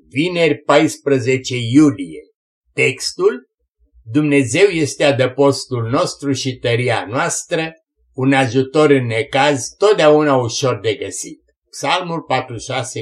vineri 14 iulie. Textul: Dumnezeu este adăpostul nostru și tăria noastră, un ajutor în necaz, totdeauna ușor de găsit. Psalmul 46:1.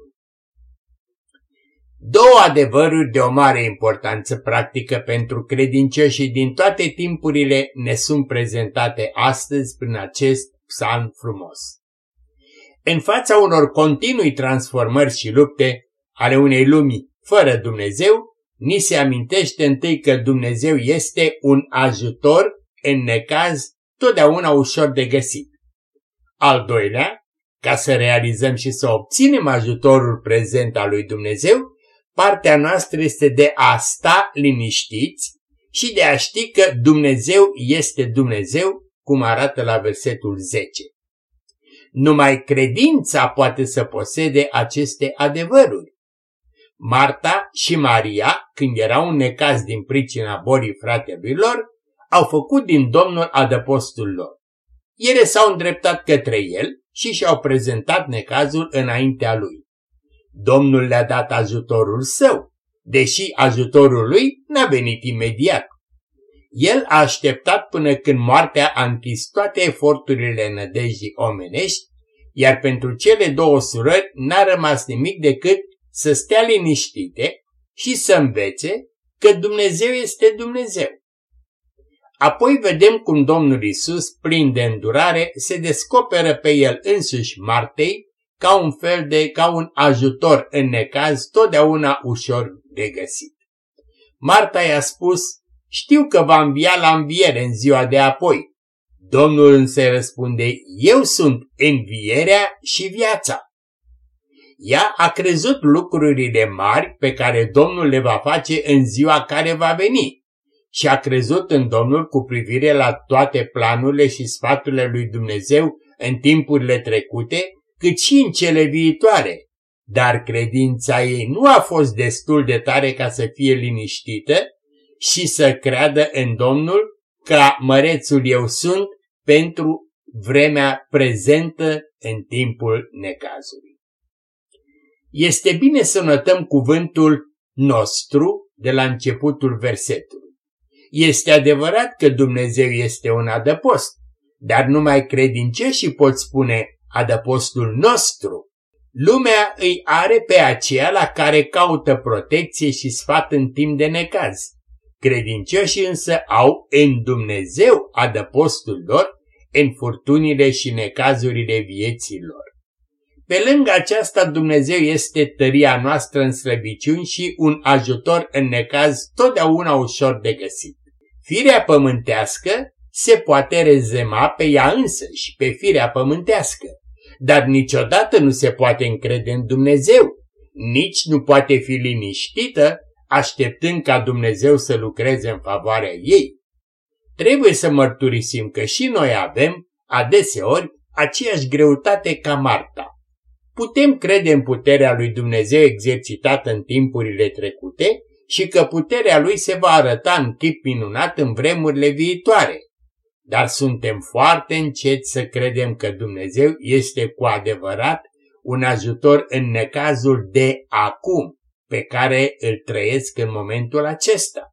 Două adevăruri de o mare importanță practică pentru credincioșii din toate timpurile ne sunt prezentate astăzi prin acest psalm frumos. În fața unor continui transformări și lupte ale unei lumi fără Dumnezeu, ni se amintește întâi că Dumnezeu este un ajutor în necaz, totdeauna ușor de găsit. Al doilea, ca să realizăm și să obținem ajutorul prezent al lui Dumnezeu, partea noastră este de a sta liniștiți și de a ști că Dumnezeu este Dumnezeu, cum arată la versetul 10. Numai credința poate să posede aceste adevăruri. Marta și Maria, când erau în necaz din pricina bolii fratelui lor, au făcut din Domnul adăpostul lor. Ele s-au îndreptat către el și și-au prezentat necazul înaintea lui. Domnul le-a dat ajutorul său, deși ajutorul lui n-a venit imediat. El a așteptat până când moartea a închis toate eforturile nădejdii omenești, iar pentru cele două surori n-a rămas nimic decât să stea liniștite și să învețe că Dumnezeu este Dumnezeu. Apoi vedem cum Domnul Iisus, plin de îndurare, se descoperă pe el însuși Martei ca un ajutor în necaz, totdeauna ușor de găsit. Marta i-a spus: știu că va învia la înviere în ziua de apoi. Domnul însă răspunde: eu sunt învierea și viața. Ea a crezut lucrurile mari pe care Domnul le va face în ziua care va veni și a crezut în Domnul cu privire la toate planurile și sfaturile lui Dumnezeu în timpurile trecute, cât și în cele viitoare. Dar credința ei nu a fost destul de tare ca să fie liniștită și să creadă în Domnul ca mărețul eu sunt pentru vremea prezentă în timpul necazului. Este bine să notăm cuvântul nostru de la începutul versetului. Este adevărat că Dumnezeu este un adăpost, dar numai credincioșii pot spune adăpostul nostru. Lumea îi are pe aceea la care caută protecție și sfat în timp de necaz. Credincioșii însă au în Dumnezeu adăpostul lor în furtunile și necazurile vieții lor. Pe lângă aceasta, Dumnezeu este tăria noastră în slăbiciuni și un ajutor în necaz, totdeauna ușor de găsit. Firea pământească se poate rezema pe ea însăși, pe firea pământească, dar niciodată nu se poate încrede în Dumnezeu, nici nu poate fi liniștită așteptând ca Dumnezeu să lucreze în favoarea ei. Trebuie să mărturisim că și noi avem, adeseori, aceeași greutate ca Marta. Putem crede în puterea lui Dumnezeu exercitată în timpurile trecute și că puterea lui se va arăta în chip minunat în vremurile viitoare. Dar suntem foarte înceți să credem că Dumnezeu este cu adevărat un ajutor în necazul de acum, pe care îl trăiesc în momentul acesta.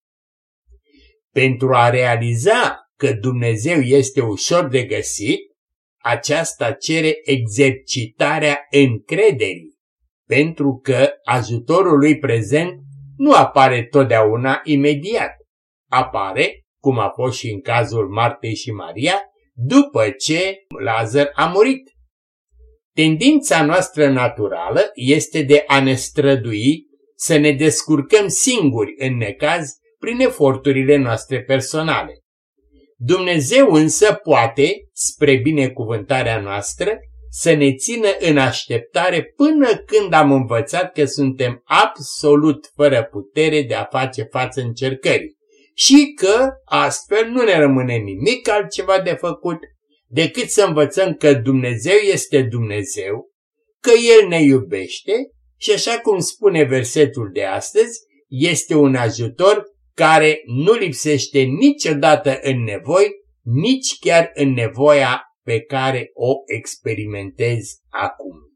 Pentru a realiza că Dumnezeu este ușor de găsit, aceasta cere exercitarea încrederii, pentru că ajutorul lui prezent nu apare totdeauna imediat. Apare, cum a fost și în cazul Martei și Maria, după ce Lazar a murit. Tendința noastră naturală este de a ne strădui să ne descurcăm singuri în necaz prin eforturile noastre personale. Dumnezeu însă poate, spre binecuvântarea noastră, să ne țină în așteptare până când am învățat că suntem absolut fără putere de a face față încercării și că astfel nu ne rămâne nimic altceva de făcut decât să învățăm că Dumnezeu este Dumnezeu, că El ne iubește și, așa cum spune versetul de astăzi, este un ajutor care nu lipsește niciodată în nevoi, nici chiar în nevoia pe care o experimentezi acum.